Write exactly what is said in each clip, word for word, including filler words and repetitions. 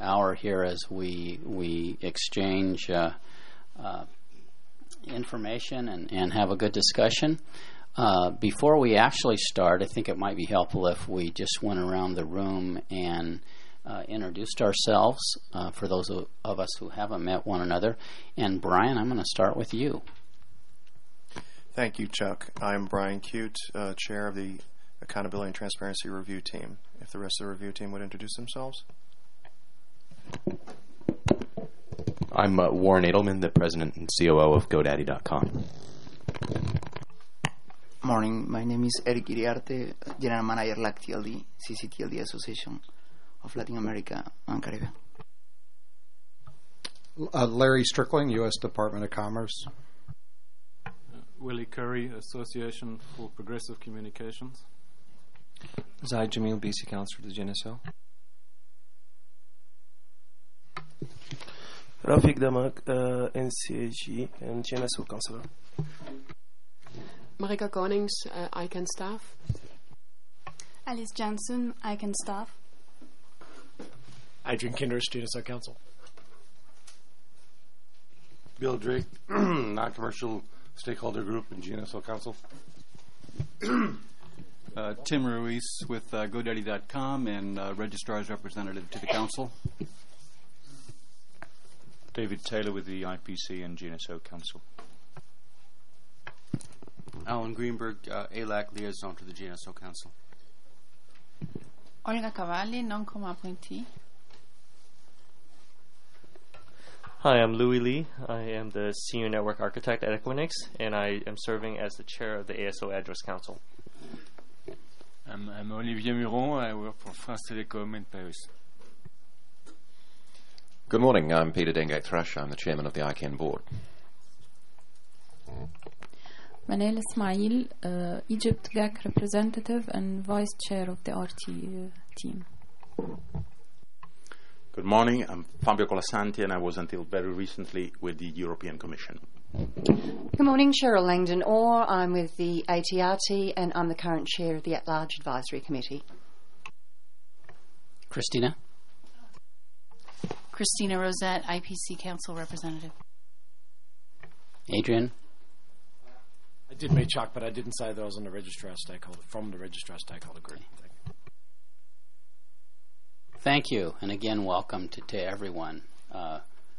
hour here as we we exchange uh, uh, information and, and have a good discussion. Uh, before we actually start, I think it might be helpful if we just went around the room and uh, introduced ourselves uh, for those of, of us who haven't met one another. And Brian, I'm going to start with you. Thank you, Chuck. I'm Brian Cute, uh, chair of the Accountability and Transparency Review Team. If the rest of the review team would introduce themselves. I'm uh, Warren Edelman, the president and C O O of GoDaddy dot com. Morning, my name is Eric Iriarte, general manager L A C T L D, C C T L D Association of Latin America and Caribbean. Uh, Larry Strickling, U S Department of Commerce. Uh, Willie Curry, Association for Progressive Communications. Zaid Jamil, B C Council for the G N S O. Rafiq Damak, uh, N C A G and G N S O Councilor. Marika Konings, uh, I C A N staff. Alice Janssen, I C A N staff. Adrian Kinders, G N S O Council. Bill Drake, non-commercial stakeholder group in G N S O Council. uh, Tim Ruiz with uh, GoDaddy dot com and uh, registrar's representative to the council. David Taylor with the I P C and G N S O Council. Alan Greenberg, uh, A L A C liaison to the G N S O Council. Olga Cavalli, non-com appointee. Hi, I'm Louis Lee. I am the Senior Network Architect at Equinix, and I am serving as the chair of the A S O Address Council. I'm, I'm Olivier Muron. I work for France Telecom in Paris. Good morning. I'm Peter Dengate-Thrush. I'm the chairman of the I C A N board. Manel Ismail, uh, Egypt G A C representative and vice chair of the R T uh, team. Good morning. I'm Fabio Colasanti, and I was until very recently with the European Commission. Good morning, Cheryl Langdon Orr. I'm with the A T R T, and I'm the current chair of the At-Large Advisory Committee. Christina? Christina Rosette, I P C Council representative. Adrian? I did meet Chuck, but I didn't say that I was on the registrar stakeholder, from the registrar stakeholder group. Thank you. Thank you, and again, welcome to, to everyone. Uh,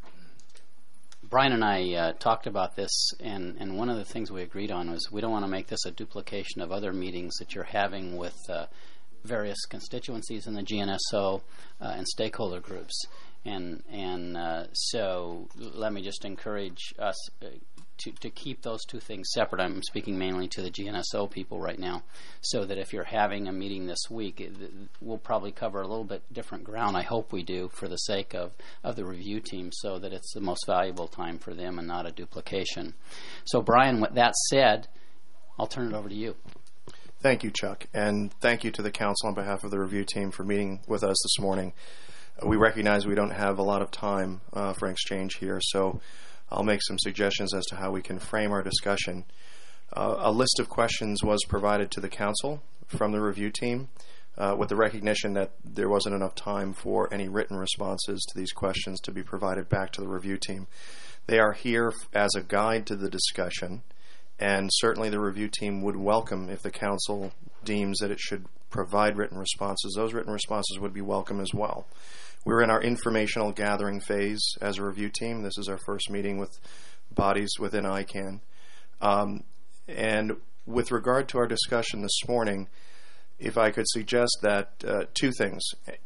Brian and I uh, talked about this, and, and one of the things we agreed on was we don't want to make this a duplication of other meetings that you're having with uh, various constituencies in the G N S O uh, and stakeholder groups. And and uh, so let me just encourage us uh, to, to keep those two things separate. I'm speaking mainly to the G N S O people right now, so that if you're having a meeting this week, it, we'll probably cover a little bit different ground. I hope we do, for the sake of, of the review team, so that it's the most valuable time for them and not a duplication. So Brian, with that said, I'll turn it over to you. Thank you, Chuck, and thank you to the council on behalf of the review team for meeting with us this morning. We recognize we don't have a lot of time uh, for exchange here, so I'll make some suggestions as to how we can frame our discussion. Uh, a list of questions was provided to the council from the review team uh, with the recognition that there wasn't enough time for any written responses to these questions to be provided back to the review team. They are here as a guide to the discussion, and certainly the review team would welcome if the council deems that it should provide written responses. Those written responses would be welcome as well. We're in our informational gathering phase as a review team. This is our first meeting with bodies within I C A N. Um, and with regard to our discussion this morning, if I could suggest that uh, two things.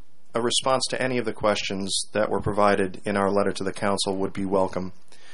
A response to any of the questions that were provided in our letter to the council would be welcome.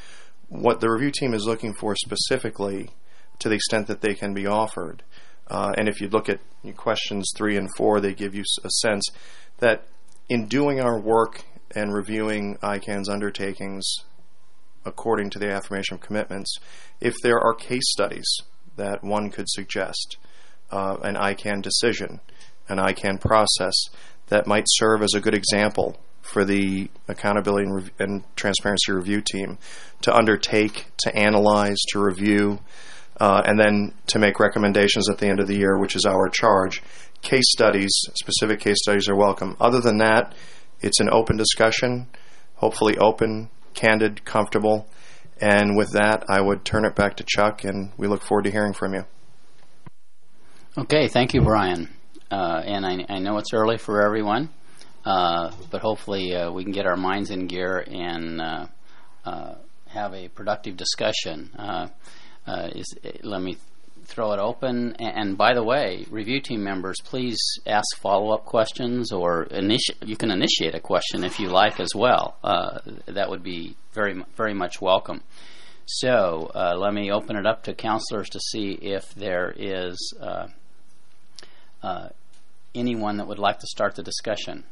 What the review team is looking for specifically, to the extent that they can be offered, uh, and if you look at questions three and four, they give you a sense that in doing our work and reviewing I C A N's undertakings according to the affirmation of commitments, if there are case studies that one could suggest, uh, an I C A N decision, an I C A N process that might serve as a good example for the Accountability and, Re- and Transparency Review team to undertake, to analyze, to review, uh, and then to make recommendations at the end of the year, which is our charge. Case studies, specific case studies are welcome. Other than that, It's an open discussion, hopefully open, candid, comfortable. And with that, I would turn it back to Chuck, and we look forward to hearing from you. Okay, thank you, Brian. Uh, and I, I know it's early for everyone, uh, but hopefully uh, we can get our minds in gear and uh, uh, have a productive discussion. Uh, uh, is, let me throw it open. And, and by the way, review team members, please ask follow-up questions, or initi- you can initiate a question if you like as well. Uh, that would be very, very much welcome. So uh, let me open it up to counselors to see if there is uh, uh, anyone that would like to start the discussion.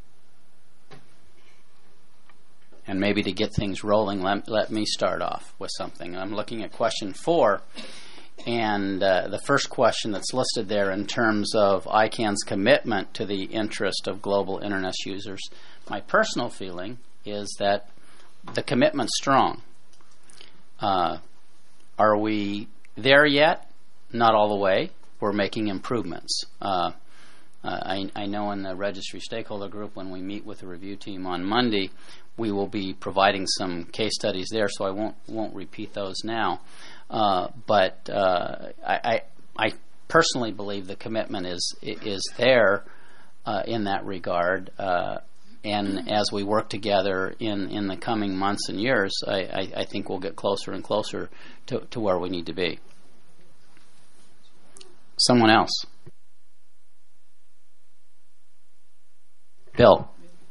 And maybe to get things rolling, let, let me start off with something. I'm looking at question four, and uh, the first question that's listed there in terms of I CANN's commitment to the interest of global Internet users. My personal feeling is that the commitment's strong. Uh, are we there yet? Not all the way. We're making improvements. Uh, uh, I, I know in the registry stakeholder group, when we meet with the review team on Monday, we will be providing some case studies there, so I won't won't repeat those now. Uh, but uh, I, I I personally believe the commitment is is there uh, in that regard. Uh, And as we work together in, in the coming months and years, I, I, I think we'll get closer and closer to, to where we need to be. Someone else? Bill?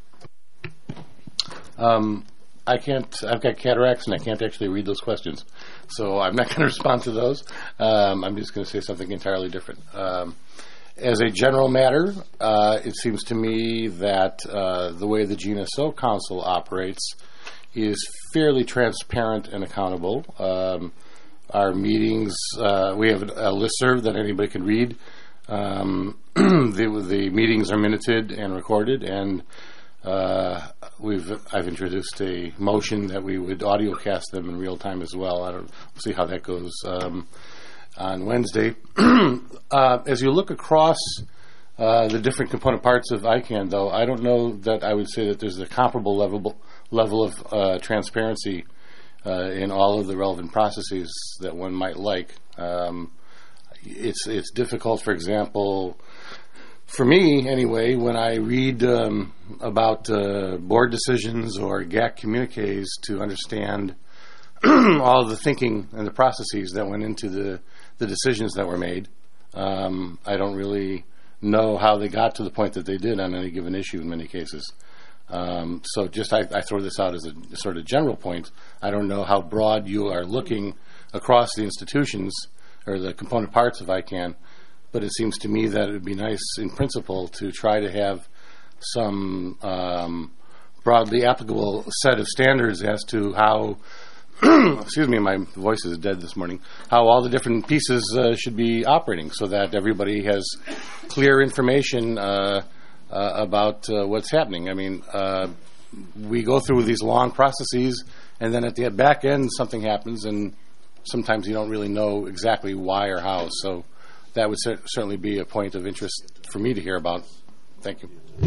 Um, I can't, I've got cataracts and I can't actually read those questions. So I'm not going to respond to those. Um, I'm just going to say something entirely different. Um, As a general matter, uh, it seems to me that uh, the way the G N S O Council operates is fairly transparent and accountable. Um, our meetings, uh, we have a listserv that anybody can read. Um, the, the meetings are minuted and recorded, and uh, we've I've introduced a motion that we would audio cast them in real time as well. I don't we'll see how that goes. Um, on Wednesday. uh, as you look across uh, the different component parts of I CANN, though, I don't know that I would say that there's a comparable level, level of uh, transparency uh, in all of the relevant processes that one might like. Um, it's, it's difficult, for example, for me anyway, when I read um, about uh, board decisions or G A C communiques to understand all of the thinking and the processes that went into the, the decisions that were made. Um, I don't really know how they got to the point that they did on any given issue in many cases. Um, so just I, I throw this out as a sort of general point. I don't know how broad you are looking across the institutions or the component parts of I CANN, but it seems to me that it would be nice in principle to try to have some um, broadly applicable set of standards as to how excuse me, my voice is dead this morning, how all the different pieces uh, should be operating so that everybody has clear information uh, uh, about uh, what's happening. I mean, uh, we go through these long processes, and then at the back end something happens, and sometimes you don't really know exactly why or how. So that would cer- certainly be a point of interest for me to hear about. Thank you.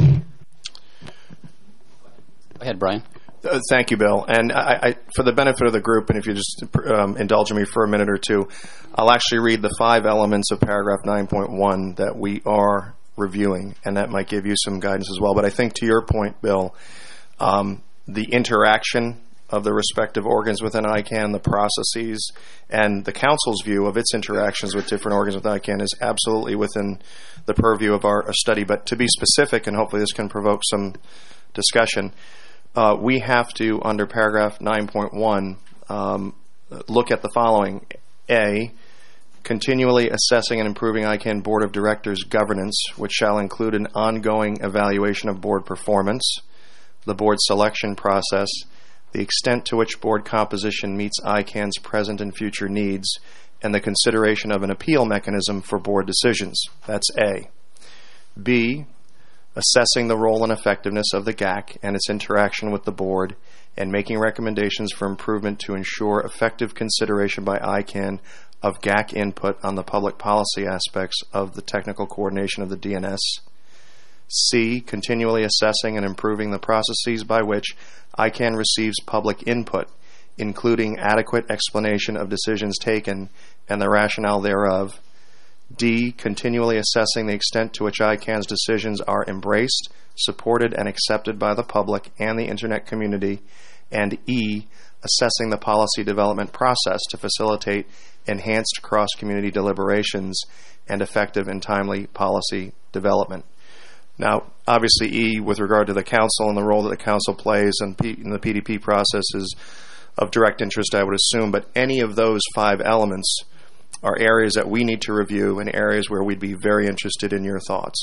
Go ahead, Brian. Uh, thank you, Bill. And I, I, for the benefit of the group, and if you just um, indulge me for a minute or two, I'll actually read the five elements of paragraph nine point one that we are reviewing, and that might give you some guidance as well. But I think to your point, Bill, um, the interaction of the respective organs within I CANN, the processes, and the Council's view of its interactions with different organs with I CANN is absolutely within the purview of our, our study. But to be specific, and hopefully this can provoke some discussion, Uh, we have to, under paragraph nine point one, um, look at the following. A, continually assessing and improving I CANN Board of Directors governance, which shall include an ongoing evaluation of board performance, the board selection process, the extent to which board composition meets I CANN's present and future needs, and the consideration of an appeal mechanism for board decisions. That's A. B, assessing the role and effectiveness of the G A C and its interaction with the board, and making recommendations for improvement to ensure effective consideration by I CANN of G A C input on the public policy aspects of the technical coordination of the D N S. C, continually assessing and improving the processes by which I CAN receives public input, including adequate explanation of decisions taken and the rationale thereof. D, continually assessing the extent to which I CAN's decisions are embraced, supported, and accepted by the public and the Internet community. And E, assessing the policy development process to facilitate enhanced cross-community deliberations and effective and timely policy development. Now, obviously, E, with regard to the Council and the role that the Council plays in, P- in the P D P process, is of direct interest, I would assume, but any of those five elements are areas that we need to review and areas where we'd be very interested in your thoughts.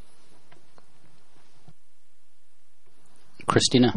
Christina?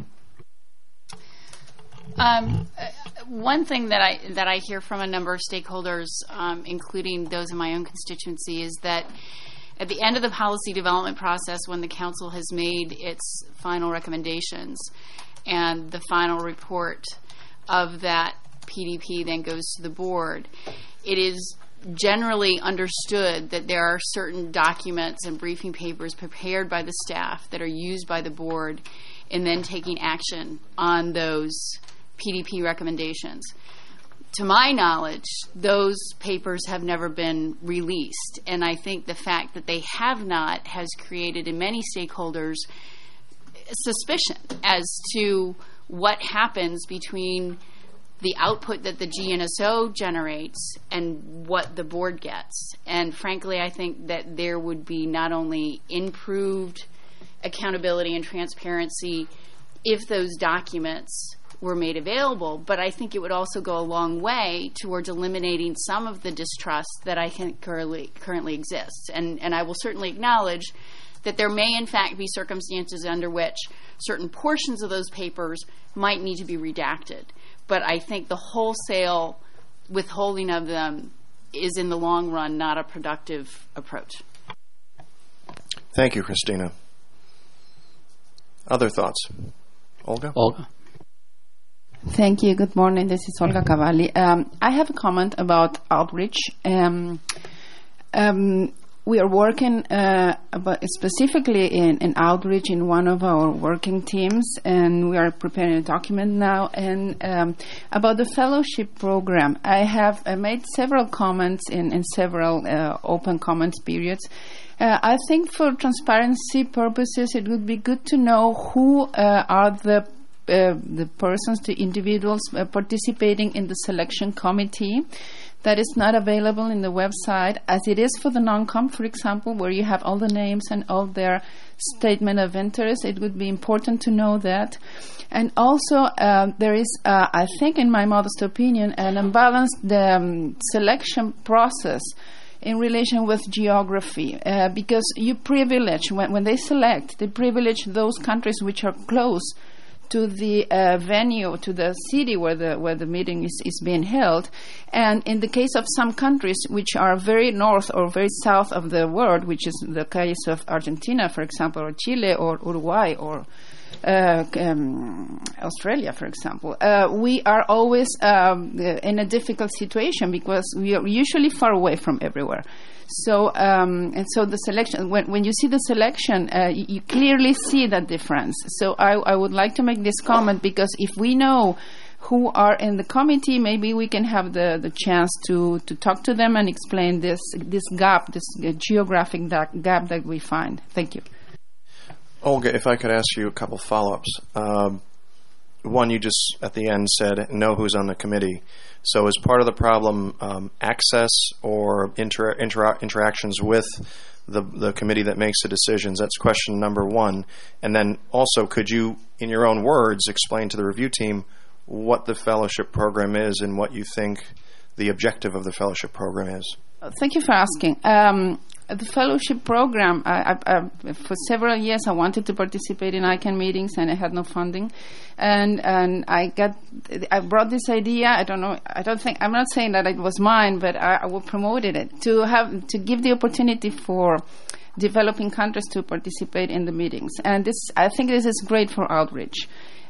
Um, one thing that I that I hear from a number of stakeholders, um, including those in my own constituency, is that at the end of the policy development process, when the Council has made its final recommendations and the final report of that P D P then goes to the board, it is generally understood that there are certain documents and briefing papers prepared by the staff that are used by the board in then taking action on those P D P recommendations. To my knowledge, those papers have never been released, and I think the fact that they have not has created in many stakeholders suspicion as to what happens between the output that the G N S O generates and what the board gets. And frankly, I think that there would be not only improved accountability and transparency if those documents were made available, but I think it would also go a long way towards eliminating some of the distrust that I think currently, currently exists. And, and I will certainly acknowledge that there may in fact be circumstances under which certain portions of those papers might need to be redacted. But I think the wholesale withholding of them is in the long run not a productive approach. Thank you, Christina. Other thoughts? Olga? Olga. Thank you. Good morning. This is Olga Cavalli. Um, I have a comment about outreach. Um, um, we are working uh, about specifically in, in outreach in one of our working teams, and we are preparing a document now. And um, about the fellowship program, I have uh, made several comments in, in several uh, open comments periods. Uh, I think for transparency purposes, it would be good to know who uh, are the Uh, the persons, the individuals uh, participating in the selection committee. That is not available in the website, as it is for the non-com, for example, where you have all the names and all their statement of interest. It would be important to know that. And also, uh, there is, uh, I think, in my modest opinion, an unbalanced um, selection process in relation with geography, uh, because you privilege, when, when they select, they privilege those countries which are close to the uh, venue, to the city where the where the meeting is, is being held. And in the case of some countries which are very north or very south of the world, which is the case of Argentina, for example, or Chile, or Uruguay, or uh, um, Australia, for example, uh, we are always um, in a difficult situation because we are usually far away from everywhere. So, um, and so the selection, when, when you see the selection, uh, you, you clearly see that difference. So I, I would like to make this comment, because if we know who are in the committee, maybe we can have the, the chance to, to talk to them and explain this this gap, this uh, geographic da- gap that we find. Thank you. Olga, if I could ask you a couple follow-ups. Um, one, you just at the end said know who's on the committee. So is part of the problem um, access or inter- inter- interactions with the, the committee that makes the decisions? That's question number one. And then also, could you, in your own words, explain to the review team what the fellowship program is and what you think the objective of the fellowship program is? Thank you for asking. Um, the fellowship program, I, I, I, for several years I wanted to participate in I CAN meetings, and I had no funding. And and I got, I brought this idea. I don't know. I don't think I'm not saying that it was mine, but I, I promoted it to have to give the opportunity for developing countries to participate in the meetings. And this, I think, this is great for outreach.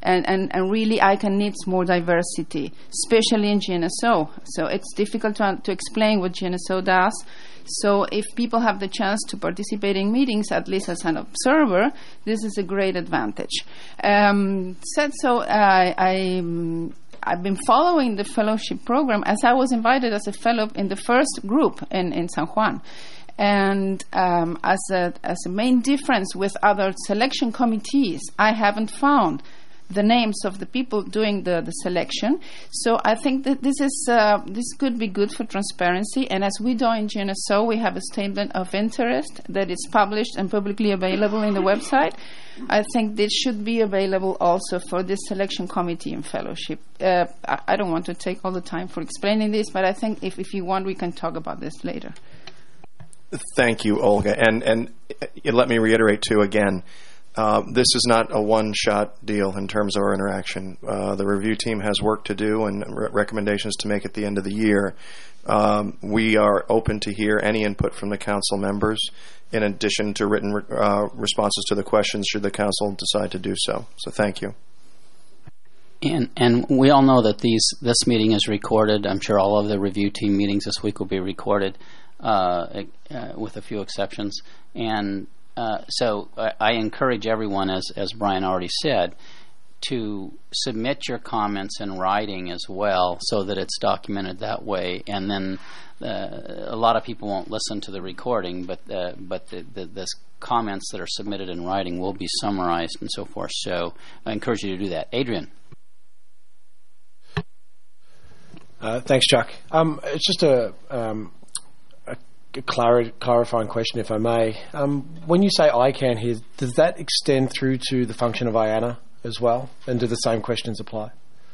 And, and, and really ICANN needs more diversity, especially in G N S O. So it's difficult to, to explain what G N S O does. So if people have the chance to participate in meetings, at least as an observer, this is a great advantage. Um, said so, uh, I, um, I've been following the fellowship program as I was invited as a fellow in the first group in, in San Juan. And um, as, a, as a main difference with other selection committees, I haven't found the names of the people doing the, the selection. So I think that this is uh, this could be good for transparency. And as we do in G N S O, we have a statement of interest that is published and publicly available in the website. I think this should be available also for this selection committee and fellowship. Uh, I, I don't want to take all the time for explaining this, but I think if, if you want, we can talk about this later. Thank you, Olga. And, and uh, let me reiterate, too, again, Uh, this is not a one-shot deal in terms of our interaction. Uh, the review team has work to do and re- recommendations to make at the end of the year. Um, we are open to hear any input from the council members, in addition to written re- uh, responses to the questions should the council decide to do so. So thank you. And and we all know that these this meeting is recorded. I'm sure all of the review team meetings this week will be recorded, uh, uh, with a few exceptions. And Uh, so I, I encourage everyone, as, as Brian already said, to submit your comments in writing as well so that it's documented that way. And then uh, a lot of people won't listen to the recording, but uh, but the, the, the comments that are submitted in writing will be summarized and so forth. So I encourage you to do that. Adrian. Uh, thanks, Chuck. Um, it's just a... Um, Clar- clarifying question, if I may. Um, when you say ICANN here, does that extend through to the function of IANA as well? And do the same questions apply?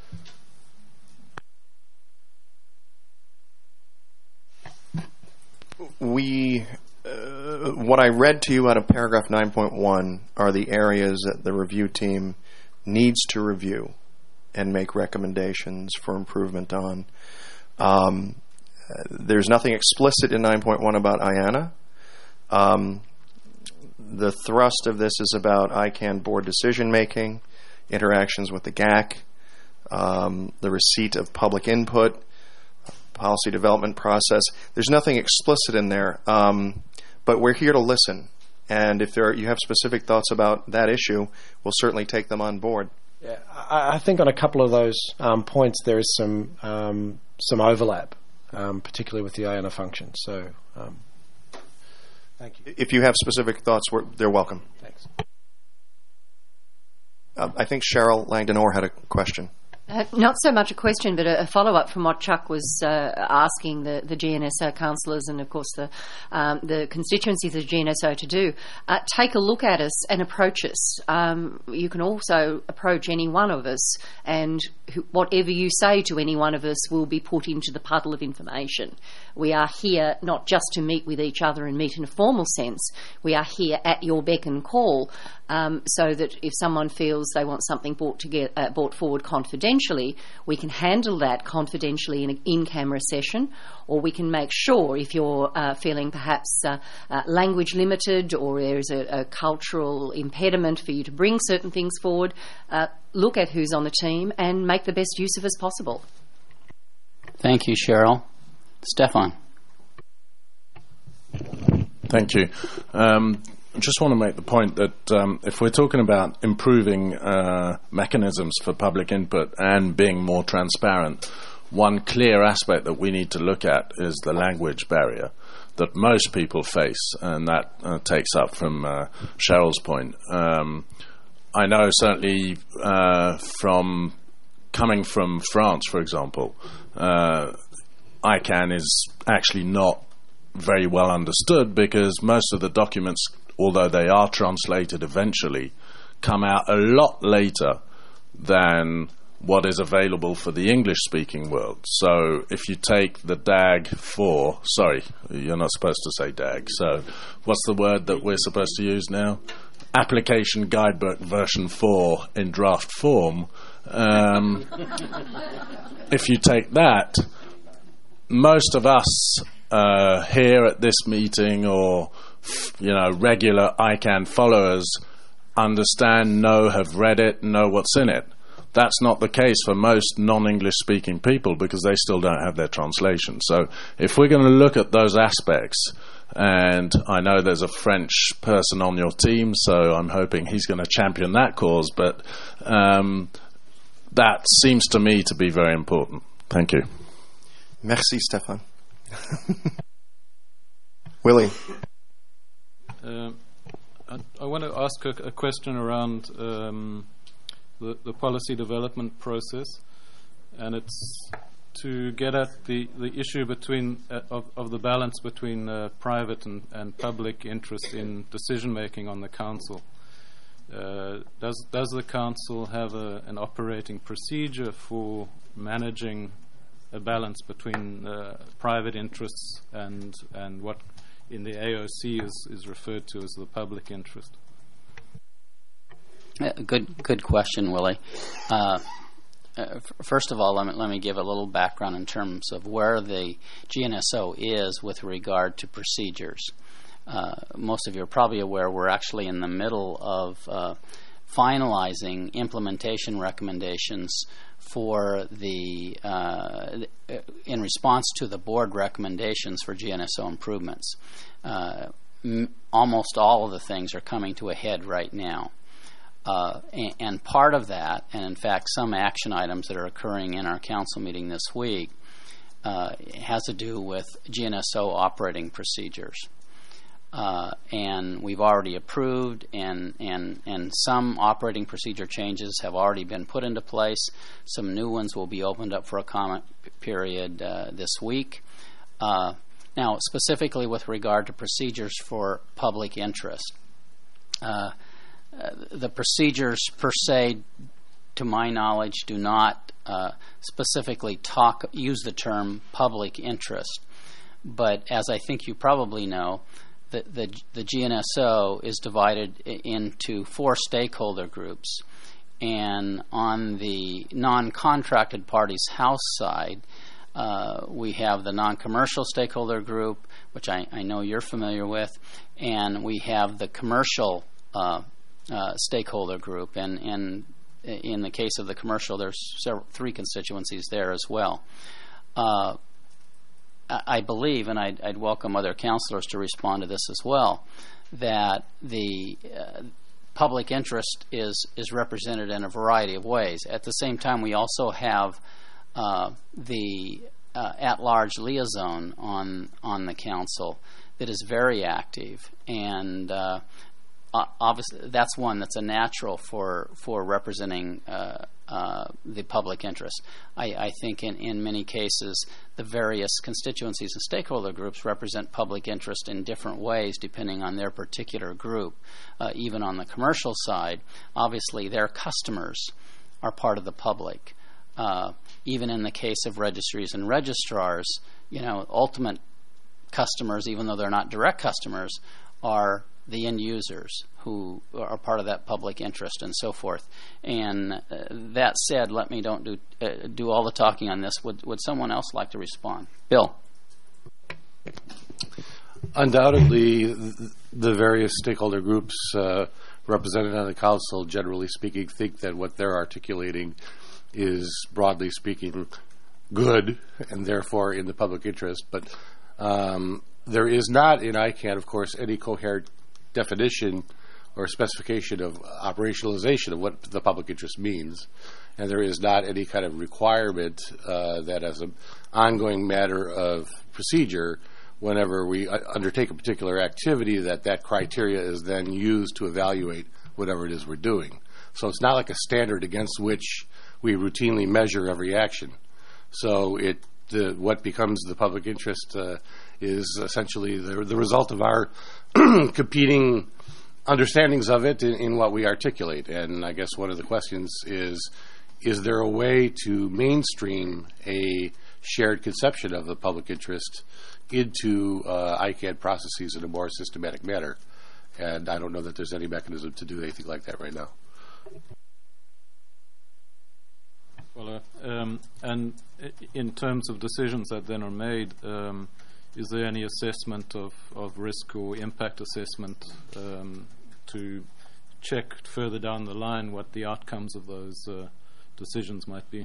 We, uh, what I read to you out of paragraph nine point one are the areas that the review team needs to review and make recommendations for improvement on. Um, There's nothing explicit in nine point one about IANA. Um, the thrust of this is about ICANN board decision-making, interactions with the G A C, um, the receipt of public input, policy development process. There's nothing explicit in there, um, but we're here to listen. And if there are, you have specific thoughts about that issue, we'll certainly take them on board. Yeah, I, I think on a couple of those um, points there is some um, some overlap. Um, particularly with the IANA function. So, um, thank you. If you have specific thoughts, we're, they're welcome. Thanks. Uh, I think Cheryl Langdon-Orr had a question. Uh, not so much a question, but a, a follow-up from what Chuck was uh, asking the, the G N S O councillors and, of course, the um, the constituencies of G N S O to do. Uh, take a look at us and approach us. Um, you can also approach any one of us, and who, whatever you say to any one of us will be put into the puddle of information. We are here not just to meet with each other and meet in a formal sense. We are here at your beck and call, um, so that if someone feels they want something brought, to get, uh, brought forward confidentially, we can handle that confidentially in an in-camera session, or we can make sure, if you're uh, feeling perhaps uh, uh, language limited or there's a, a cultural impediment for you to bring certain things forward, uh, look at who's on the team and make the best use of us possible. Thank you, Cheryl. Stefan. Thank you. Um, I just want to make the point that um, if we're talking about improving uh, mechanisms for public input and being more transparent, one clear aspect that we need to look at is the language barrier that most people face, and that uh, takes up from uh, Cheryl's point. Um, I know certainly uh, from coming from France, for example, uh, ICANN is actually not very well understood because most of the documents, although they are translated eventually, come out a lot later than what is available for the English-speaking world. So if you take the D A G four, sorry, you're not supposed to say D A G, so what's the word that we're supposed to use now? Application Guidebook version four in draft form. Um, if you take that, most of us uh, here at this meeting, or you know, regular ICANN followers, understand, know, have read it, know what's in it. That's not the case for most non-English speaking people because they still don't have their translation. So if we're going to look at those aspects, and I know there's a French person on your team, so I'm hoping he's going to champion that cause, but um, that seems to me to be very important. Thank you. Merci, Stéphane. Willie. Uh, I, I want to ask a, a question around um, the, the policy development process, and it's to get at the, the issue between uh, of, of the balance between uh, private and, and public interest in decision making on the council. Uh, does does the council have a, an operating procedure for managing a balance between uh, private interests and and what in the A O C is, is referred to as the public interest? Uh, good good question, Willie. Uh, uh, f- first of all, let me, let me give a little background in terms of where the G N S O is with regard to procedures. Uh, most of you are probably aware we're actually in the middle of uh, finalizing implementation recommendations for the uh, in response to the board recommendations for G N S O improvements. Uh, m- almost all of the things are coming to a head right now. Uh, and, and part of that, and in fact some action items that are occurring in our council meeting this week, uh, has to do with G N S O operating procedures. Uh, and we've already approved, and, and, and some operating procedure changes have already been put into place. Some new ones will be opened up for a comment p- period uh, this week. Uh, now, specifically with regard to procedures for public interest, uh, uh, the procedures per se, to my knowledge, do not uh, specifically talk use the term public interest. But as I think you probably know, The, the, the G N S O is divided into four stakeholder groups, and on the non-contracted parties house side, uh, we have the non-commercial stakeholder group, which I, I know you're familiar with, and we have the commercial uh, uh, stakeholder group, and, and in the case of the commercial, there's several, three constituencies there as well. Uh, I believe, and I'd, I'd welcome other councillors to respond to this as well, that the uh, public interest is is represented in a variety of ways. At the same time, we also have uh, the uh, at-large liaison on on the council that is very active, and uh, obviously that's one that's a natural for for representing Uh, Uh, the public interest. I, I think in, in many cases the various constituencies and stakeholder groups represent public interest in different ways depending on their particular group. Uh, even on the commercial side, obviously their customers are part of the public. Uh, even in the case of registries and registrars, you know, ultimate customers, even though they're not direct customers, are the end users who are part of that public interest and so forth. And uh, that said, let me don't do uh, do all the talking on this. Would would someone else like to respond? Bill. Undoubtedly, the various stakeholder groups uh, represented on the council, generally speaking, think that what they're articulating is, broadly speaking, good and therefore in the public interest. But um, there is not in I CAN, of course, any coherent definition or specification of operationalization of what the public interest means, and there is not any kind of requirement uh, that as an ongoing matter of procedure, whenever we uh, undertake a particular activity, that that criteria is then used to evaluate whatever it is we're doing. So it's not like a standard against which we routinely measure every action. So it the, what becomes the public interest uh, is essentially the, the result of our competing understandings of it in, in what we articulate. And I guess one of the questions is, is there a way to mainstream a shared conception of the public interest into uh, I CAN processes in a more systematic manner? And I don't know that there's any mechanism to do anything like that right now. Well, uh, um, and in terms of decisions that then are made, um, is there any assessment of, of risk or impact assessment um, to check further down the line what the outcomes of those uh, decisions might be.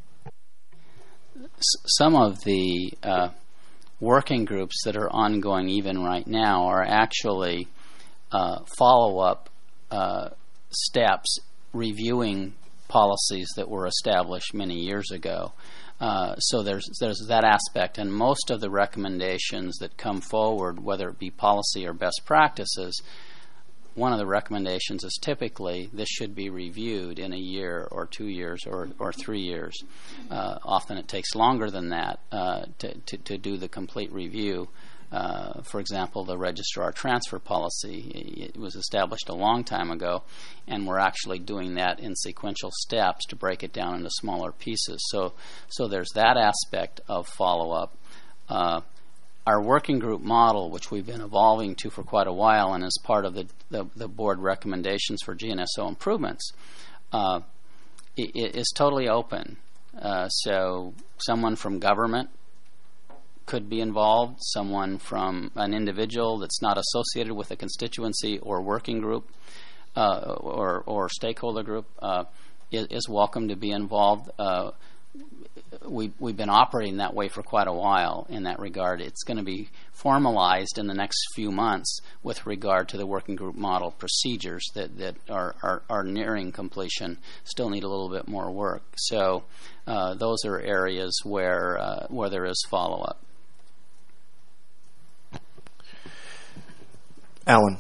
Some of the uh, working groups that are ongoing even right now are actually uh, follow-up uh, steps reviewing policies that were established many years ago. Uh, so there's there's that aspect, and most of the recommendations that come forward, whether it be policy or best practices, one of the recommendations is typically this should be reviewed in a year or two years or, or three years. Uh, often it takes longer than that uh, to, to, to do the complete review. Uh, for example, the registrar transfer policy, it was established a long time ago, and we're actually doing that in sequential steps to break it down into smaller pieces. So, so there's that aspect of follow-up. Uh, Our working group model, which we've been evolving to for quite a while and is part of the, the, the board recommendations for G N S O improvements, uh, it, it is totally open. Uh, so someone from government could be involved, someone from an individual that's not associated with a constituency or working group uh, or, or stakeholder group uh, is, is welcome to be involved. Uh, We, we've been operating that way for quite a while in that regard. It's going to be formalized in the next few months with regard to the working group model procedures that, that are, are, are nearing completion, still need a little bit more work. So uh, those are areas where, uh, where there is follow-up. Alan.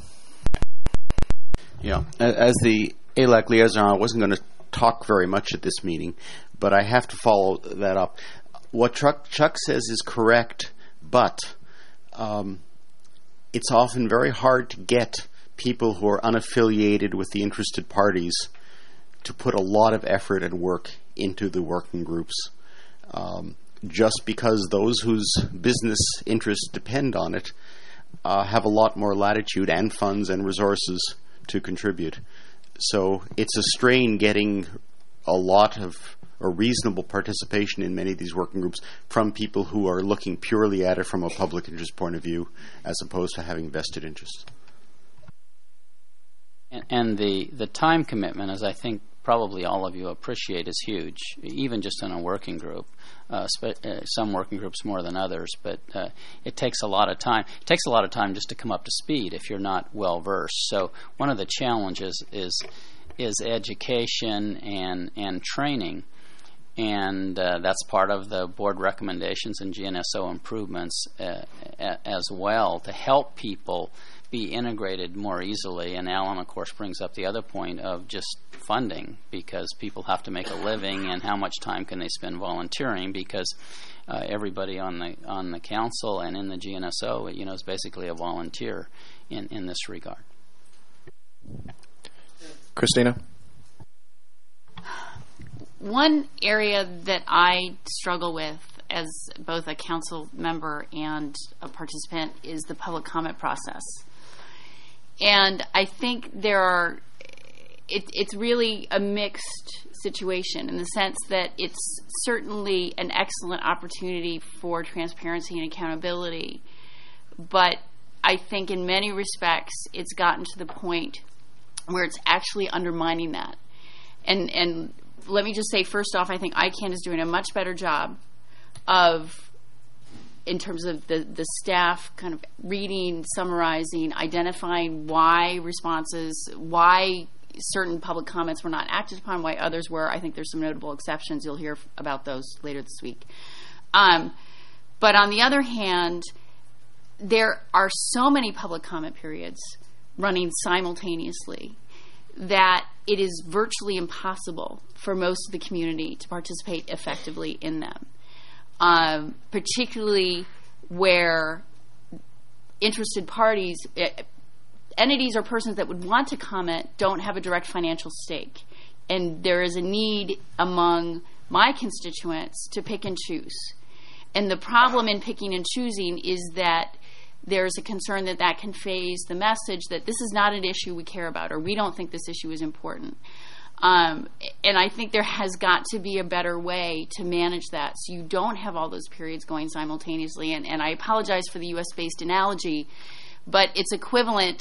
Yeah, as the A L A C liaison, I wasn't going to talk very much at this meeting, but I have to follow that up. What Chuck, Chuck says is correct, but um, it's often very hard to get people who are unaffiliated with the interested parties to put a lot of effort and work into the working groups, um, just because those whose business interests depend on it uh, have a lot more latitude and funds and resources to contribute. So it's a strain getting a lot of or reasonable participation in many of these working groups from people who are looking purely at it from a public interest point of view as opposed to having vested interest. And, and the, the time commitment, as I think probably all of you appreciate, is huge, even just in a working group. Uh, spe- uh, some working groups more than others, but uh, it takes a lot of time. It takes a lot of time just to come up to speed if you're not well versed. So one of the challenges is is education and and training, and uh, that's part of the board recommendations and G N S O improvements uh, a- as well, to help people be integrated more easily. And Alan, of course, brings up the other point of just funding, because people have to make a living, and how much time can they spend volunteering, because uh, everybody on the on the council and in the G N S O, you know, is basically a volunteer in, in this regard. Christina? One area that I struggle with as both a council member and a participant is the public comment process. And I think there are, it, it's really a mixed situation in the sense that it's certainly an excellent opportunity for transparency and accountability. But I think in many respects it's gotten to the point where it's actually undermining that. And and let me just say, first off, I think I CAN is doing a much better job of, in terms of the, the staff kind of reading, summarizing, identifying why responses, why certain public comments were not acted upon, why others were. I think there's some notable exceptions. You'll hear about those later this week. Um, but on the other hand, there are so many public comment periods running simultaneously that it is virtually impossible for most of the community to participate effectively in them, um, particularly where interested parties, uh, entities or persons that would want to comment don't have a direct financial stake. And there is a need among my constituents to pick and choose. And the problem in picking and choosing is that there's a concern that that conveys the message that this is not an issue we care about, or we don't think this issue is important. Um, and I think there has got to be a better way to manage that so you don't have all those periods going simultaneously. And, and I apologize for the U S-based analogy, but it's equivalent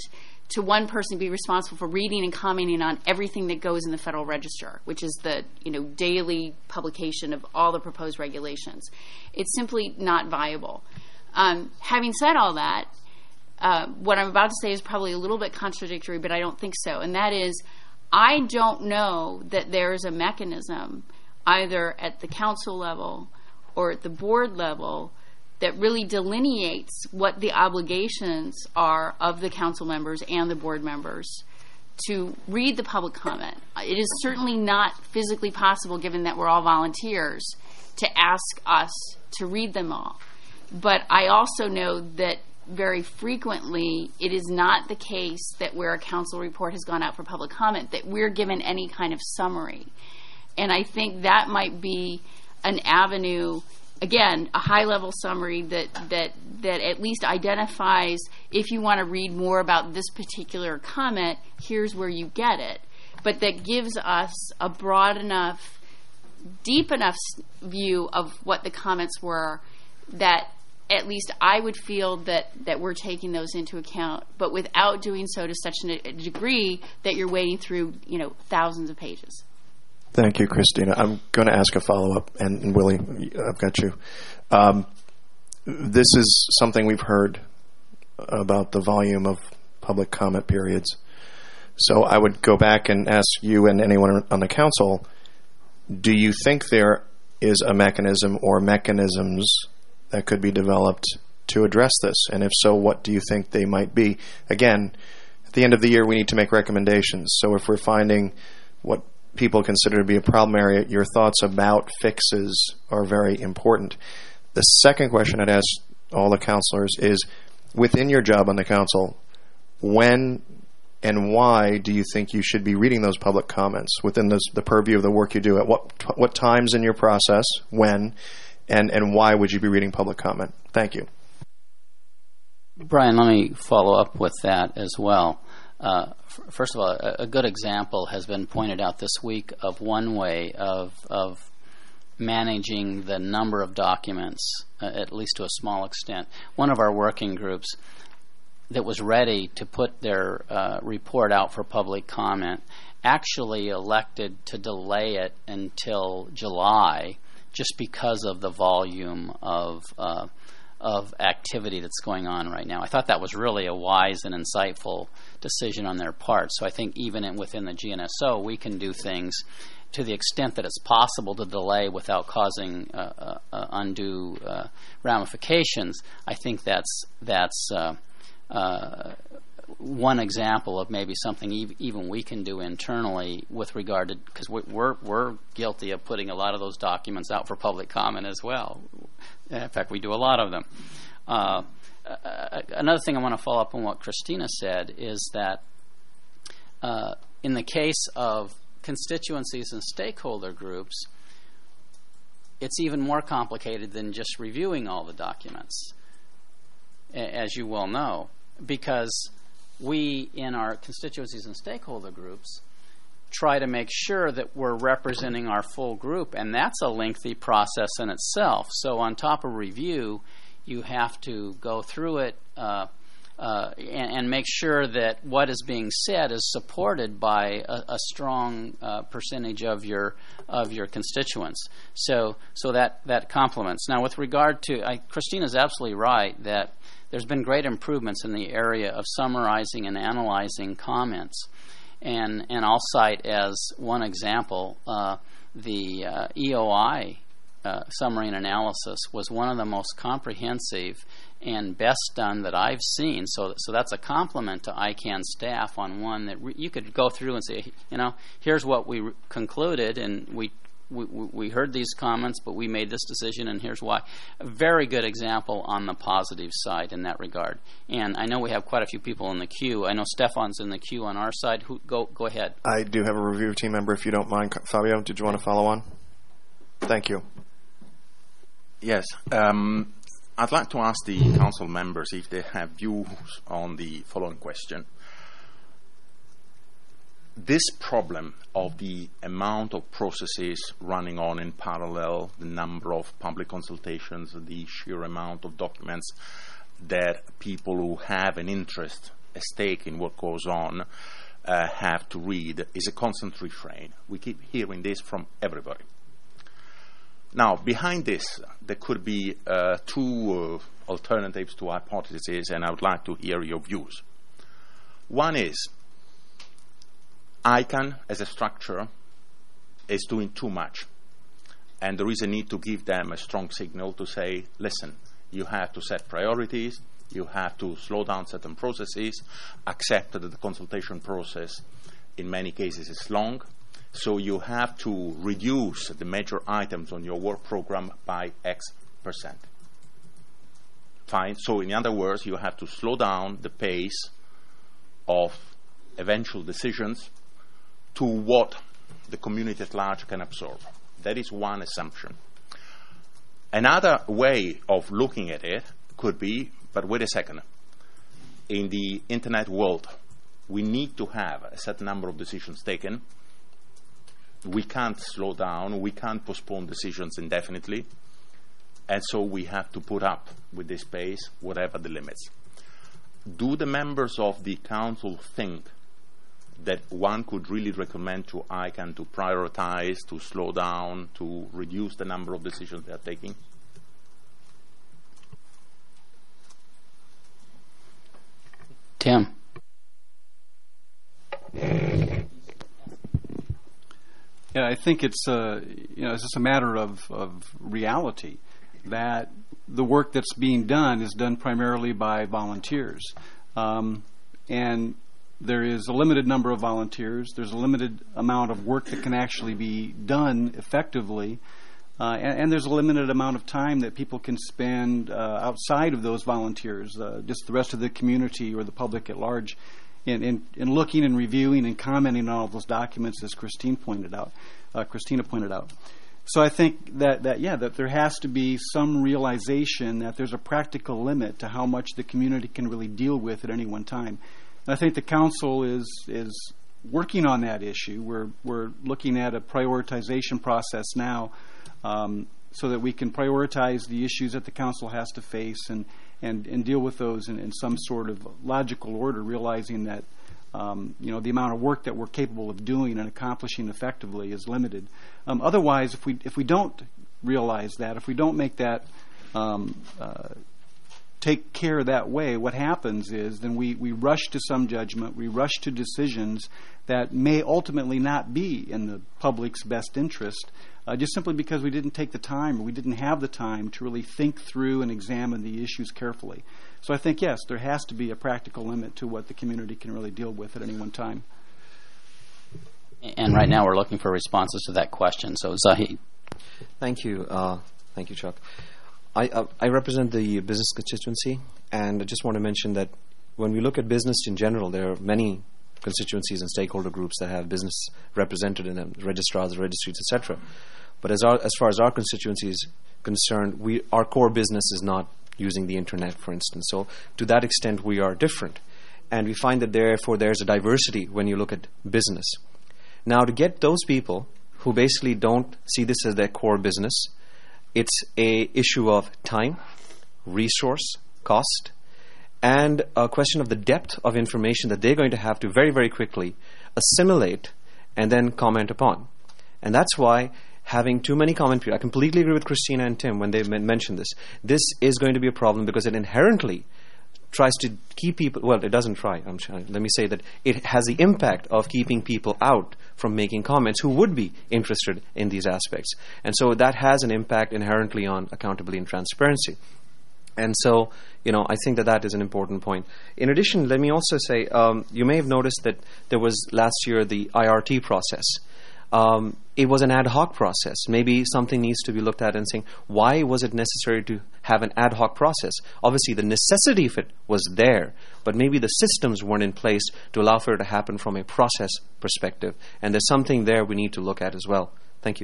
to one person be responsible for reading and commenting on everything that goes in the Federal Register, which is the you know daily publication of all the proposed regulations. It's simply not viable. Um, having said all that, uh, what I'm about to say is probably a little bit contradictory, but I don't think so. And that is, I don't know that there is a mechanism either at the council level or at the board level that really delineates what the obligations are of the council members and the board members to read the public comment. It is certainly not physically possible, given that we're all volunteers, to ask us to read them all. But I also know that very frequently it is not the case that where a council report has gone out for public comment that we're given any kind of summary. And I think that might be an avenue, again, a high-level summary that, that, that at least identifies, if you want to read more about this particular comment, here's where you get it. But that gives us a broad enough, deep enough view of what the comments were that at least I would feel that, that we're taking those into account, but without doing so to such a degree that you're wading through, you know, thousands of pages. Thank you, Christina. I'm going to ask a follow-up, and, and Willie, I've got you. Um, this is something we've heard about the volume of public comment periods. So I would go back and ask you and anyone on the council, do you think there is a mechanism or mechanisms that could be developed to address this? And if so, what do you think they might be? Again, at the end of the year, we need to make recommendations. So if we're finding what people consider to be a problem area, your thoughts about fixes are very important. The second question I'd ask all the counselors is, within your job on the council, when and why do you think you should be reading those public comments within this, the purview of the work you do? At what what times in your process, when, and, and why would you be reading public comment? Thank you. Brian, let me follow up with that as well. Uh, f- first of all, a, a good example has been pointed out this week of one way of, of managing the number of documents, uh, at least to a small extent. One of our working groups that was ready to put their uh, report out for public comment actually elected to delay it until July just because of the volume of uh, of activity that's going on right now. I thought that was really a wise and insightful decision on their part. So I think even in, within the G N S O, we can do things to the extent that it's possible to delay without causing uh, uh, uh, undue uh, ramifications. I think that's that's uh, uh, one example of maybe something ev- even we can do internally with regard to, because we're we're guilty of putting a lot of those documents out for public comment as well. In fact, we do a lot of them. Uh, uh, another thing I want to follow up on what Christina said is that uh, in the case of constituencies and stakeholder groups, it's even more complicated than just reviewing all the documents, as you well know, because we, in our constituencies and stakeholder groups, try to make sure that we're representing our full group, and that's a lengthy process in itself. So on top of review, you have to go through it uh, uh, and, and make sure that what is being said is supported by a, a strong uh, percentage of your of your constituents. So so that that complements. Now, with regard to, I, Christina's absolutely right that there's been great improvements in the area of summarizing and analyzing comments. And and I'll cite as one example uh, the uh, E O I uh, summary and analysis was one of the most comprehensive and best done that I've seen. So so that's a compliment to I CANN staff on one that re- you could go through and say, you know, here's what we re- concluded, and we, we we heard these comments, but we made this decision, and here's why. A very good example on the positive side in that regard. And I know we have quite a few people in the queue. I know Stefan's in the queue on our side. Who, go go ahead. I do have a review team member, if you don't mind. Fabio, did you want to follow on? Thank you. Yes. Um, I'd like to ask the council members if they have views on the following question. This problem of the amount of processes running on in parallel, the number of public consultations, the sheer amount of documents that people who have an interest a stake in what goes on uh, have to read is a constant refrain. We keep hearing this from everybody. Now, behind this, there could be uh, two uh, alternatives to hypotheses, and I would like to hear your views. One is ICANN as a structure is doing too much, and there is a need to give them a strong signal to say, listen, you have to set priorities, you have to slow down certain processes, accept that the consultation process in many cases is long, so you have to reduce the major items on your work program by X percent. Fine. So in other words, you have to slow down the pace of eventual decisions to what the community at large can absorb. That is one assumption. Another way of looking at it could be, but wait a second, in the internet world, we need to have a certain number of decisions taken. We can't slow down, we can't postpone decisions indefinitely, and so we have to put up with this pace, whatever the limits. Do the members of the council think that one could really recommend to ICANN to prioritize, to slow down, to reduce the number of decisions they are taking? Tim. Yeah, I think it's uh, you know it's just a matter of, of reality that the work that's being done is done primarily by volunteers, um, and there is a limited number of volunteers. There's a limited amount of work that can actually be done effectively, uh, and, and there's a limited amount of time that people can spend uh, outside of those volunteers, uh, just the rest of the community or the public at large. In, in, in looking and reviewing and commenting on all those documents, as Christine pointed out, uh, Christina pointed out. So I think that, that, yeah, that there has to be some realization that there's a practical limit to how much the community can really deal with at any one time. And I think the council is is working on that issue. We're, we're looking at a prioritization process now um, so that we can prioritize the issues that the council has to face and And, and deal with those in, in some sort of logical order, realizing that um, you know the amount of work that we're capable of doing and accomplishing effectively is limited. Um, otherwise, if we if we don't realize that, if we don't make that um, uh, take care that way, what happens is then we, we rush to some judgment, we rush to decisions that may ultimately not be in the public's best interest, uh, just simply because we didn't take the time or we didn't have the time to really think through and examine the issues carefully. So I think, yes, there has to be a practical limit to what the community can really deal with at any one time. And right now we're looking for responses to that question. So Zahid. Thank you. Uh, thank you, Chuck. I, uh, I represent the business constituency, and I just want to mention that when we look at business in general, there are many constituencies and stakeholder groups that have business represented in them, registrars, registries, et cetera. But as, our, as far as our constituency is concerned, we, our core business is not using the internet, for instance. So to that extent, we are different. And we find that therefore there's a diversity when you look at business. Now, to get those people who basically don't see this as their core business, it's a issue of time, resource, cost, and a question of the depth of information that they're going to have to very, very quickly assimilate and then comment upon. And that's why having too many comment periods, I completely agree with Christina and Tim when they men- mentioned this. This is going to be a problem because it inherently tries to keep people, well, it doesn't try, I'm trying, let me say that it has the impact of keeping people out from making comments who would be interested in these aspects. And so that has an impact inherently on accountability and transparency. And so, you know, I think that that is an important point. In addition, let me also say, um, you may have noticed that there was last year the I R T process. Um, it was an ad hoc process. Maybe something needs to be looked at and saying, why was it necessary to have an ad hoc process? Obviously, the necessity of it was there, but maybe the systems weren't in place to allow for it to happen from a process perspective. And there's something there we need to look at as well. Thank you.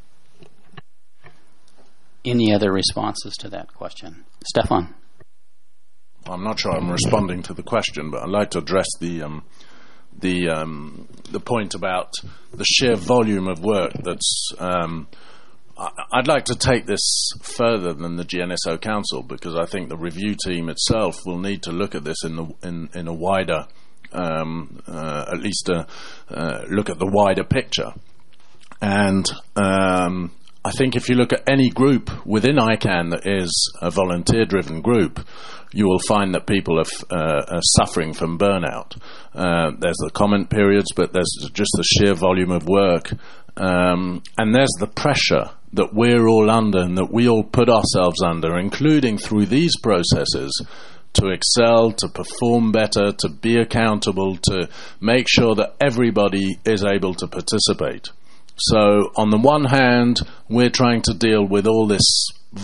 Any other responses to that question? Stefan? I'm not sure I'm responding to the question, but I'd like to address the um, the um, the point about the sheer volume of work that's um, I'd like to take this further than the G N S O Council, because I think the review team itself will need to look at this in the in, in a wider, um, uh, at least a, uh, look at the wider picture. And um, I think if you look at any group within I CANN that is a volunteer-driven group, you will find that people are, f- uh, are suffering from burnout. Uh, there's the comment periods, but there's just the sheer volume of work. Um, and there's the pressure that we're all under and that we all put ourselves under, including through these processes, to excel, to perform better, to be accountable, to make sure that everybody is able to participate. So on the one hand, we're trying to deal with all this,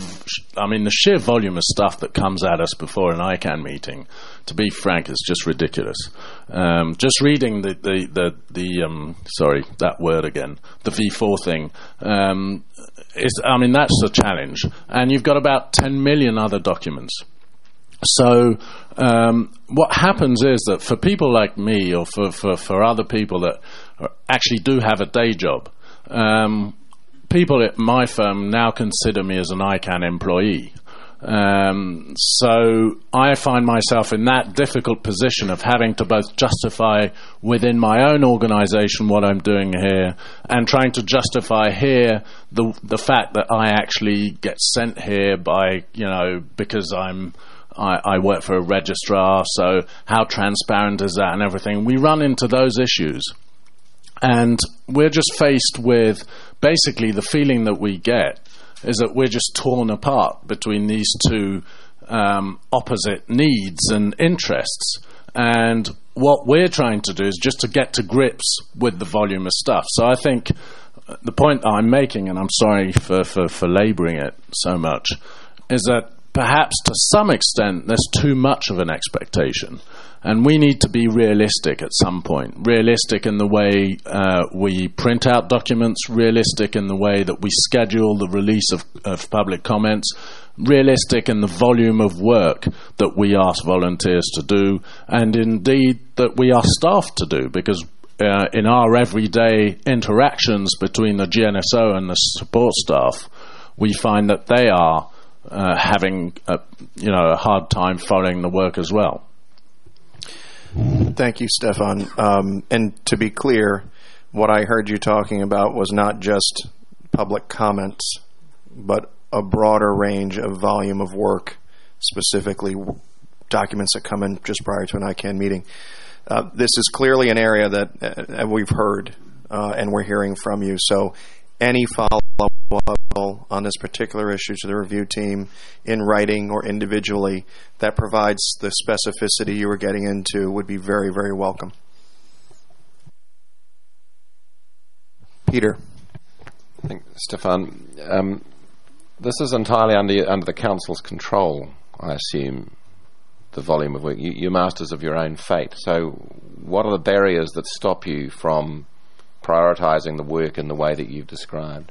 I mean, the sheer volume of stuff that comes at us before an I CANN meeting, to be frank, is just ridiculous. Um, just reading the, the, the, the um, sorry, that word again, the V four thing, um, is, I mean, that's a challenge. And you've got about ten million other documents. So um, what happens is that for people like me, or for, for, for other people that actually do have a day job, um, people at my firm now consider me as an I CANN employee. Um, so I find myself in that difficult position of having to both justify within my own organisation what I'm doing here, and trying to justify here the the fact that I actually get sent here by, you know, because I'm I, I work for a registrar, so how transparent is that and everything. We run into those issues. And we're just faced with basically the feeling that we get is that we're just torn apart between these two um, opposite needs and interests. And what we're trying to do is just to get to grips with the volume of stuff. So I think the point that I'm making, and I'm sorry for, for, for labouring it so much, is that perhaps to some extent there's too much of an expectation. And we need to be realistic at some point. Realistic in the way uh, we print out documents, realistic in the way that we schedule the release of, of public comments, realistic in the volume of work that we ask volunteers to do, and indeed that we ask staff to do, because uh, in our everyday interactions between the G N S O and the support staff, we find that they are uh, having a, you know, a hard time following the work as well. Thank you, Stefan. Um, and to be clear, what I heard you talking about was not just public comments, but a broader range of volume of work, specifically w- documents that come in just prior to an I CANN meeting. Uh, this is clearly an area that uh, we've heard uh, and we're hearing from you. So any follow-up on this particular issue to the review team in writing or individually that provides the specificity you were getting into would be very, very welcome. Peter. I think, Stefan, um, this is entirely under under the council's control, I assume, the volume of work. You, you're masters of your own fate. So what are the barriers that stop you from prioritising the work in the way that you've described?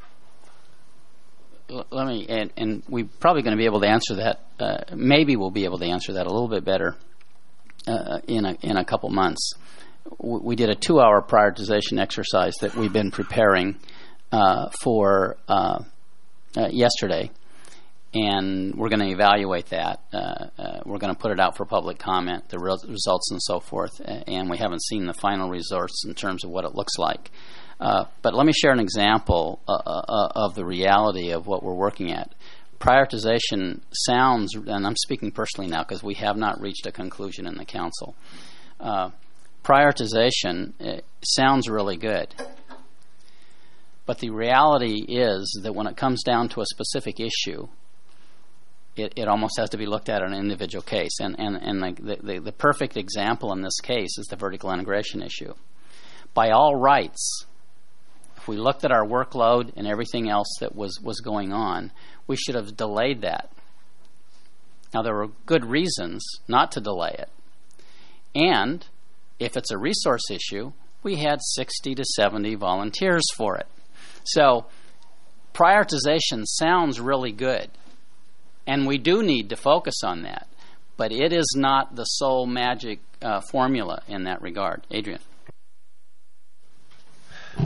Let me, and, and we're probably going to be able to answer that. Uh, maybe we'll be able to answer that a little bit better uh, in a in a couple months. W- we did a two-hour prioritization exercise that we've been preparing uh, for uh, uh, yesterday, and we're going to evaluate that. Uh, uh, we're going to put it out for public comment, the re- results and so forth, uh, and we haven't seen the final results in terms of what it looks like. Uh, but let me share an example uh, uh, of the reality of what we're working at. Prioritization sounds, and I'm speaking personally now because we have not reached a conclusion in the council. Uh, prioritization uh, sounds really good. But the reality is that when it comes down to a specific issue, it, it almost has to be looked at in an individual case. And, and, and the, the, the perfect example in this case is the vertical integration issue. By all rights, if we looked at our workload and everything else that was, was going on, we should have delayed that. Now, there were good reasons not to delay it. And if it's a resource issue, we had sixty to seventy volunteers for it. So prioritization sounds really good. And we do need to focus on that. But it is not the sole magic uh, formula in that regard. Adrian.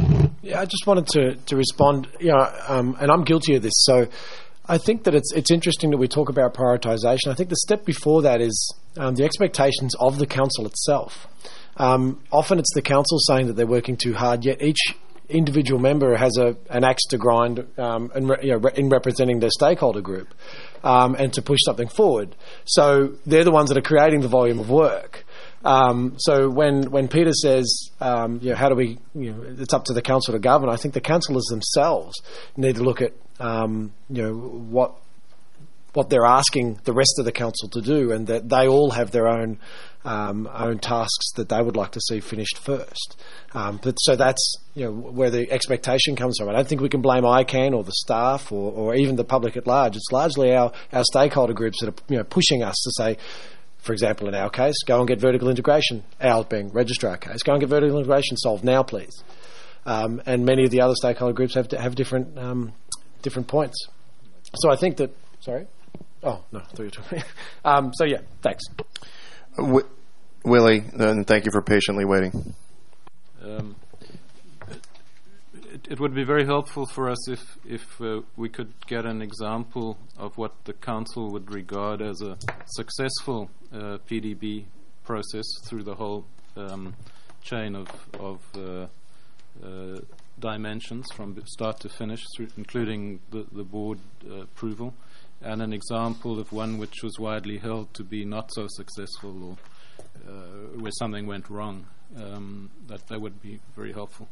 Yeah, I just wanted to, to respond, you know, um, and I'm guilty of this, so I think that it's it's interesting that we talk about prioritisation. I think the step before that is um, the expectations of the council itself. Um, often it's the council saying that they're working too hard, yet each individual member has a an axe to grind um, in, re, you know, re, in representing their stakeholder group um, and to push something forward. So they're the ones that are creating the volume of work. Um, so when, when Peter says, um, you know, how do we, you know, it's up to the council to govern, I think the councillors themselves need to look at, um, you know, what what they're asking the rest of the council to do, and that they all have their own um, own tasks that they would like to see finished first. Um, but so that's, you know, where the expectation comes from. I don't think we can blame I CANN or the staff or, or even the public at large. It's largely our, our stakeholder groups that are, you know, pushing us to say, for example, in our case, go and get vertical integration. Ours being registrar case, go and get vertical integration solved now, please. Um, and many of the other stakeholder groups have have different um, different points. So I think that. Sorry. Oh no, I thought you were talking. um, so yeah, thanks. W- Willie, and thank you for patiently waiting. Um, it, it would be very helpful for us if if uh, we could get an example of what the council would regard as a successful uh, P D B process through the whole um, chain of of uh, uh, dimensions from start to finish, through, including the, the board uh, approval, and an example of one which was widely held to be not so successful or uh, where something went wrong. Um, that that would be very helpful.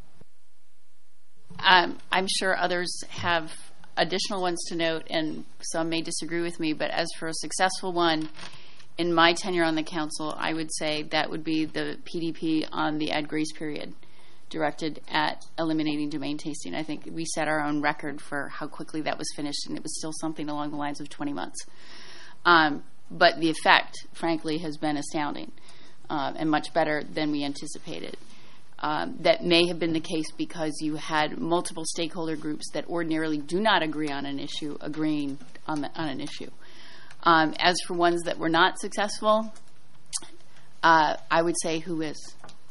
Um, I'm sure others have additional ones to note, and some may disagree with me, but as for a successful one, in my tenure on the council, I would say that would be the P D P on the ad grace period directed at eliminating domain tasting. I think we set our own record for how quickly that was finished, and it was still something along the lines of twenty months. Um, but the effect, frankly, has been astounding uh, and much better than we anticipated. Um, that may have been the case because you had multiple stakeholder groups that ordinarily do not agree on an issue agreeing on, the, on an issue. Um, as for ones that were not successful, uh, I would say who is.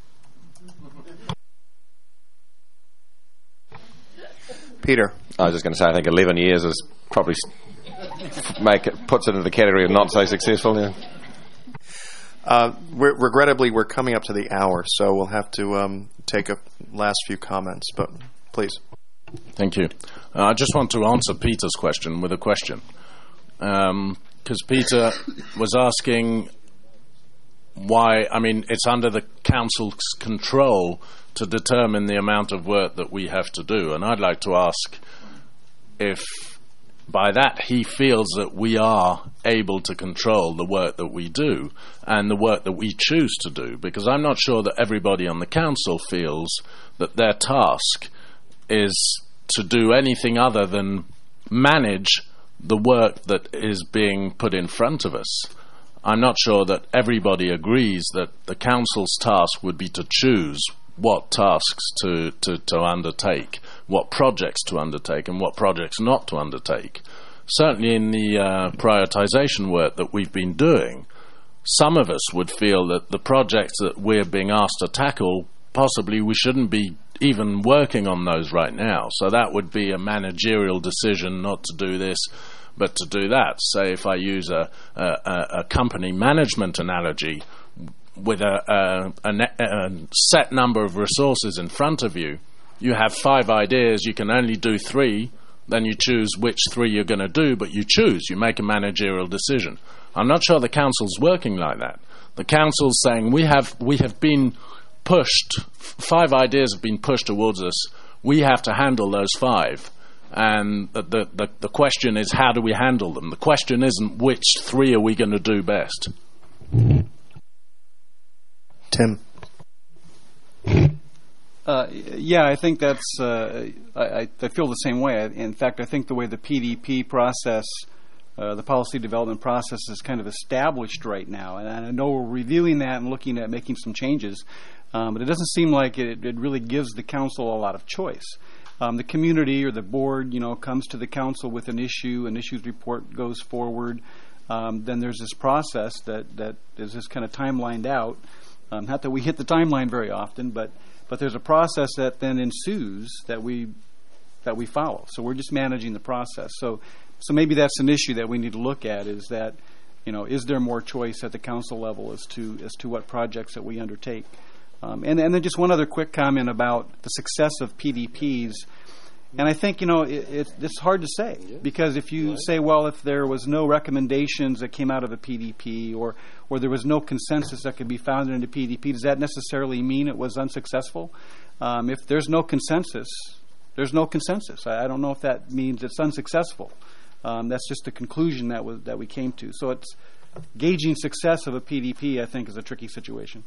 Peter. I was just going to say, I think eleven years is probably make it, puts it into the category of not so successful. Yeah. Uh, we're, regrettably, we're coming up to the hour, so we'll have to um, take a last few comments. But please. Thank you. Uh, I just want to answer Peter's question with a question, because um, Peter was asking why. I mean, it's under the council's control to determine the amount of work that we have to do, and I'd like to ask if by that he feels that we are able to control the work that we do and the work that we choose to do, because I'm not sure that everybody on the council feels that their task is to do anything other than manage the work that is being put in front of us. I'm not sure that everybody agrees that the council's task would be to choose what tasks to, to, to undertake, what projects to undertake, and what projects not to undertake. Certainly in the uh, prioritization work that we've been doing, some of us would feel that the projects that we're being asked to tackle, possibly we shouldn't be even working on those right now. So that would be a managerial decision not to do this, but to do that. Say if I use a, a, a company management analogy, with a, a, a, a set number of resources in front of you, you have five ideas, you can only do three, then you choose which three you're going to do, but you choose, you make a managerial decision. I'm not sure the council's working like that. The council's saying we have we have been pushed, five ideas have been pushed towards us, we have to handle those five. And the, the, the, the question is, how do we handle them? The question isn't which three are we going to do best. Tim. Uh, yeah, I think that's. Uh, I, I feel the same way. In fact, I think the way the P D P process, uh, the policy development process, is kind of established right now, and I know we're reviewing that and looking at making some changes, um, but it doesn't seem like it, it really gives the council a lot of choice. Um, the community or the board, you know, comes to the council with an issue, an issues report goes forward. Um, then there's this process that that is just kind of timelined out. Um, not that we hit the timeline very often, but but there's a process that then ensues that we that we follow. So we're just managing the process. So so maybe that's an issue that we need to look at, is that, you know, is there more choice at the council level as to as to what projects that we undertake? Um, and, and then just one other quick comment about the success of P D Ps. And I think, you know, it, it, it's hard to say, because if you say, well, if there was no recommendations that came out of a P D P, or or there was no consensus that could be found in a P D P, does that necessarily mean it was unsuccessful? Um, if there's no consensus, there's no consensus. I, I don't know if that means it's unsuccessful. Um, that's just the conclusion that was that we came to. So it's gauging success of a P D P, I think, is a tricky situation.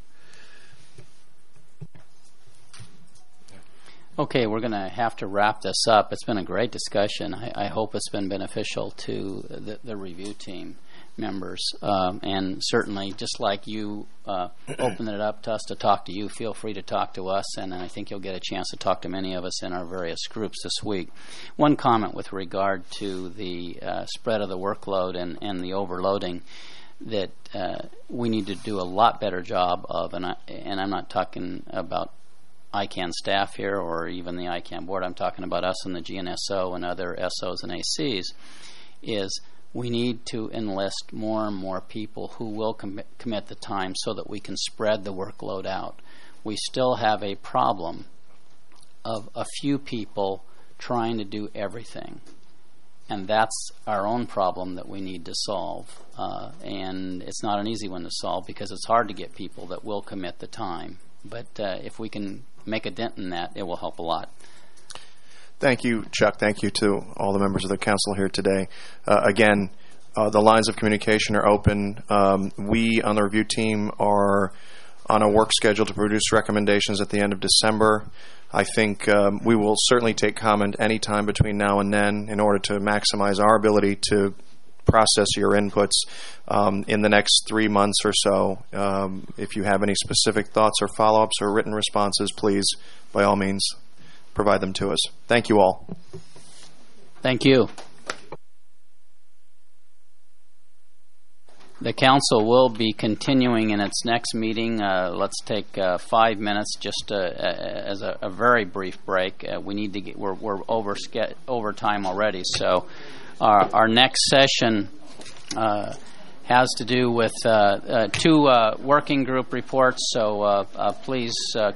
Okay, we're going to have to wrap this up. It's been a great discussion. I, I hope it's been beneficial to the, the review team members. Um, and certainly, just like you uh, opened it up to us to talk to you, feel free to talk to us. And I think you'll get a chance to talk to many of us in our various groups this week. One comment with regard to the uh, spread of the workload and, and the overloading that uh, we need to do a lot better job of, and, I, and I'm not talking about I CANN staff here or even the I CANN board, I'm talking about us and the G N S O and other S Os and A Cs, is we need to enlist more and more people who will com- commit the time so that we can spread the workload out. We still have a problem of a few people trying to do everything. And that's our own problem that we need to solve. Uh, and it's not an easy one to solve because it's hard to get people that will commit the time. But uh, if we can make a dent in that, it will help a lot. Thank you, Chuck. Thank you to all the members of the council here today. Uh, again, uh, the lines of communication are open. Um, we on the review team are on a work schedule to produce recommendations at the end of December. I think um, we will certainly take comment any time between now and then in order to maximize our ability to process your inputs um, in the next three months or so. Um, if you have any specific thoughts or follow-ups or written responses, please, by all means, provide them to us. Thank you all. Thank you. The council will be continuing in its next meeting. Uh, let's take uh, five minutes just uh, as a, a very brief break. Uh, we need to get, we're, we're over, over time already, so Our, our next session uh, has to do with uh, uh, two uh, working group reports, so uh, uh, please uh,